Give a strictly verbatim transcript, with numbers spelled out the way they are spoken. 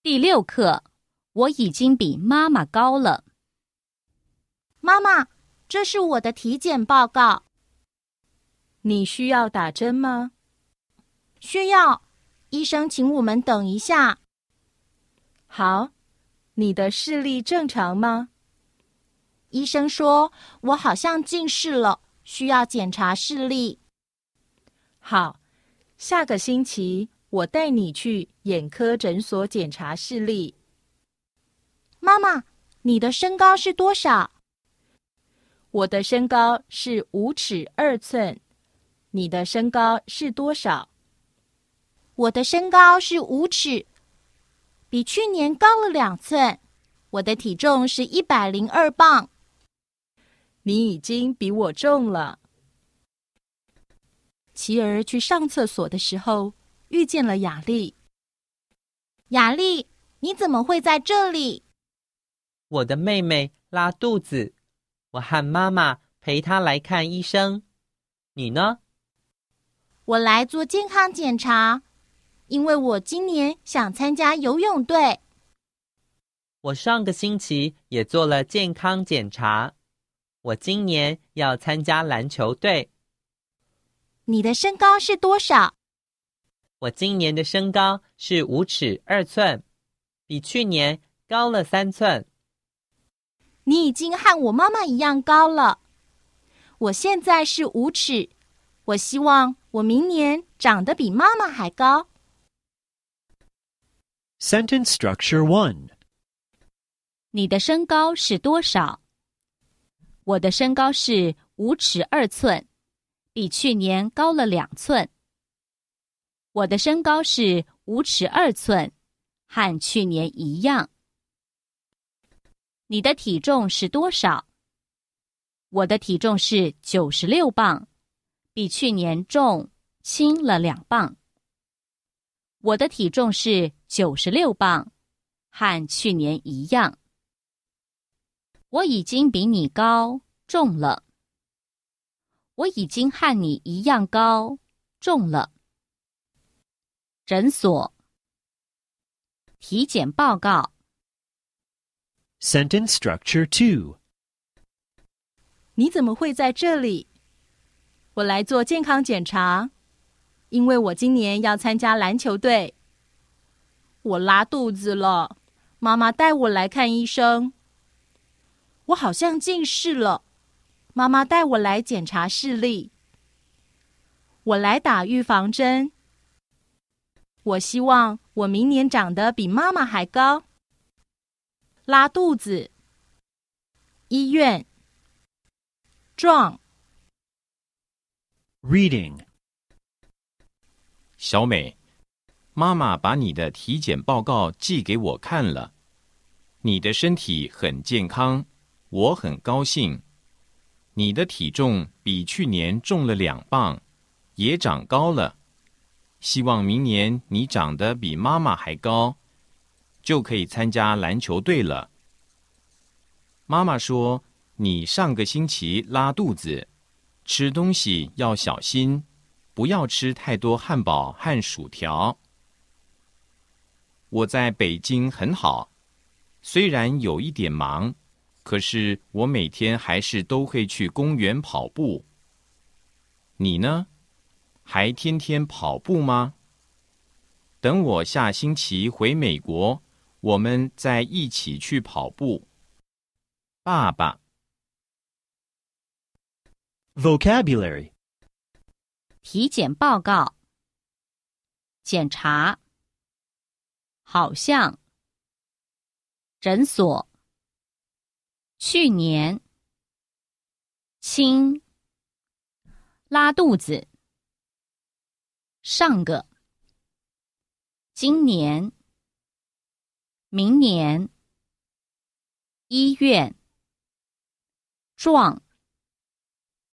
第六课，我已经比妈妈高了。 妈妈，这是我的体检报告。 你需要打针吗？ 需要，医生请我们等一下。 好，你的视力正常吗？ 医生说我好像近视了，需要检查视力。 好，下个星期我带你去眼科诊所检查视力。 妈妈，你的身高是多少？ 我的身高是五尺二寸，你的身高是多少？ 我的身高是五尺，比去年高了两寸。我的体重是一百零二磅。 你已经比我重了。琪儿去上厕所的时候，遇见了雅丽。 雅丽，你怎么会在这里？ 我的妹妹拉肚子，我和妈妈陪她来看医生。你呢？ 我来做健康检查，因为我今年想参加游泳队。 我上个星期也做了健康检查，我今年要参加篮球队。 你的身高是多少？ 我今年的身高是五尺二寸，比去年高了三寸。 你已经和我妈妈一样高了。我现在是五尺，我希望我明年长得比妈妈还高。 Sentence Structure one. 你的身高是多少？我的身高是五尺二寸，比去年高了两寸。我的身高是五尺二寸，和去年一样。你的体重是多少？我的体重是九十六磅，比去年重轻了两磅。我的体重是九十六磅，和去年一样。我已经比你高，重了。我已经和你一样高，重了。诊所，体检报告。 Sentence Structure two. 你怎么会在这里？我来做健康检查，因为我今年要参加篮球队。我拉肚子了，妈妈带我来看医生。我好像近视了，妈妈带我来检查视力。我来打预防针。我希望我明年长得比妈妈还高。拉肚子。医院。壮。 Reading. 小美，妈妈把你的体检报告寄给我看了。你的身体很健康，我很高兴。你的体重比去年重了两磅，也长高了。希望明年你长得比妈妈还高，就可以参加篮球队了。妈妈说，你上个星期拉肚子，吃东西要小心，不要吃太多汉堡和薯条。我在北京很好，虽然有一点忙，可是我每天还是都会去公园跑步。你呢？还天天跑步吗？等我下星期回美国，我们再一起去跑步。爸爸。 Vocabulary. 体检报告。检查。好像。诊所。去年。轻。拉肚子。上个。今年。明年。医院。壮。